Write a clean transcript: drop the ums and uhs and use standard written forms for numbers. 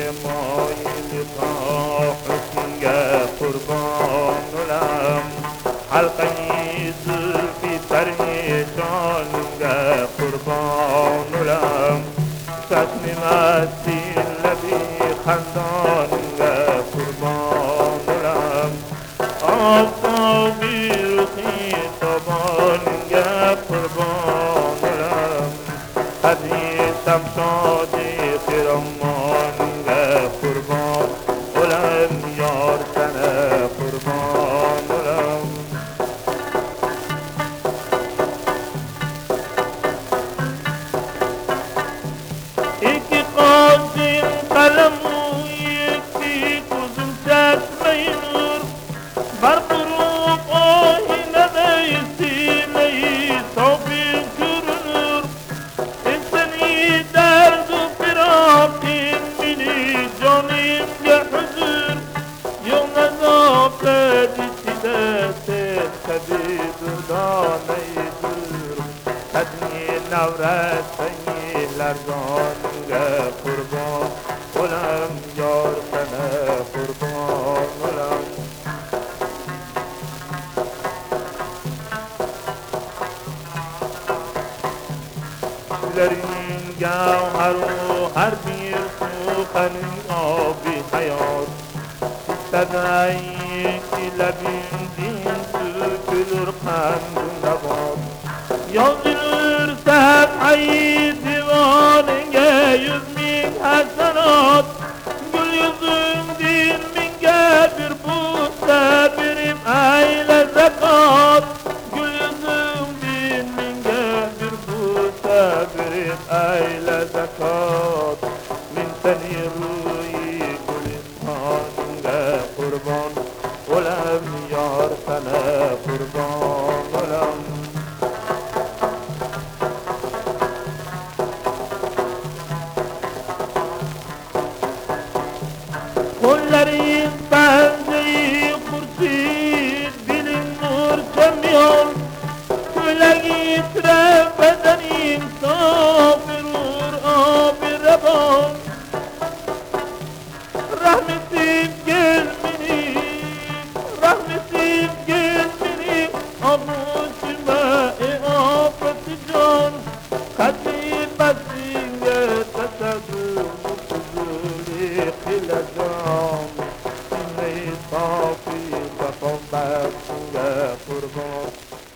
مایل تا حسنگه قربانم حلقه زلفی پریشانگه قربانم چشم مستی لبی خندانگه قربانم آفتابی رخی تابانگه قربانم حدیثم شادی خیرمانگه قربان اولم یار تنه قربان اولم یکی قاسم قلم و یکی کوزم چشمه نور بر فروغ آینه سینه صافی görünür seni derd و firakin beni canım ya huzur yok nezafet içinde sen tabi durdaneydir kadni navret seyirler canıga kurban olam yar sana kurban olam Gözlerin gavharu her bir sukanın abi hayat İstediğin ile bindin sürkülür kandına bak Yazılır sefayı divanenge 100.000 hasenat Gül yüzün din minge bir buste birim eyle zekat Gül yüzün din minge bir buste birim eyle zekat Min seni ruyi gülistange kurban Olem yar sana kurban olem Kollerin benzeyi kurşit dilin nur çemiyor Köle gitire bedenim safirur abi reban Rahmetim gelmeni Rahmetim gelmeni Abuşime afeti can Kadri besinge tesedur Mutuzuli kılacağım Sinne-i safi Kafam bersunge kurban